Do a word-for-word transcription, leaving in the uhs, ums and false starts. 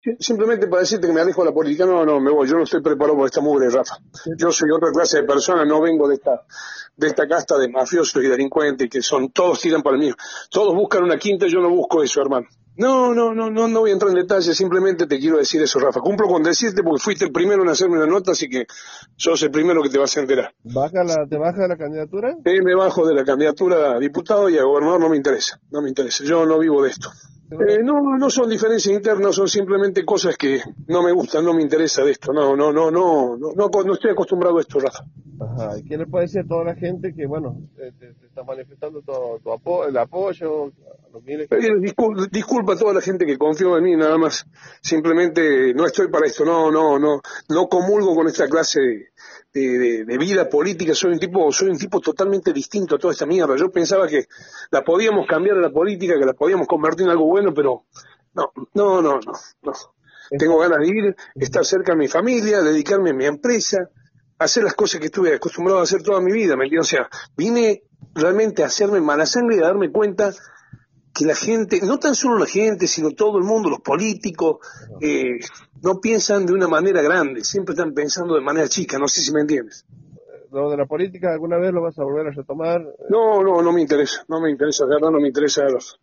Sí, simplemente para decirte que me alejo de la política, no, no, me voy, yo no estoy preparado por esta mugre, Rafa. Yo soy otra clase de persona, no vengo de esta, de esta casta de mafiosos y delincuentes que son, todos tiran para el mío. Todos buscan una quinta, yo no busco eso, hermano. No, no, no, no, no voy a entrar en detalle, simplemente te quiero decir eso, Rafa. Cumplo con decirte porque fuiste el primero en hacerme una nota, así que sos el primero que te vas a enterar. ¿Baja la, ¿Te baja la candidatura? Eh, me bajo de la candidatura a diputado y a gobernador, no me interesa, no me interesa, yo no vivo de esto. Eh, no, no son diferencias internas, son simplemente cosas que no me gustan, no me interesa de esto, no, no, no, no, no, no, no estoy acostumbrado a esto, Rafa. Ajá. ¿Y qué le puede decir a toda la gente que, bueno, te, te- te está manifestando todo tu apo el apoyo, a los miles que... Eh, discul- disculpa a toda la gente que confió en mí, nada más. Simplemente no estoy para esto, no, no, no, no comulgo con esta clase de, de, de- de vida política. Soy un tipo, soy un tipo totalmente distinto a toda esta mierda. Yo pensaba que la podíamos cambiar a la política, que la podíamos convertir en algo bueno, pero no, no, no, no, no. Tengo ganas de ir, estar cerca de mi familia, dedicarme a mi empresa, hacer las cosas que estuve acostumbrado a hacer toda mi vida, ¿me entiendes? O sea, vine realmente a hacerme mala sangre y a darme cuenta que la gente, no tan solo la gente, sino todo el mundo, los políticos, eh, no piensan de una manera grande, siempre están pensando de manera chica, no sé si me entiendes. Lo de la política, ¿alguna vez lo vas a volver a retomar? No, no, no me interesa, no me interesa, de verdad no me interesa.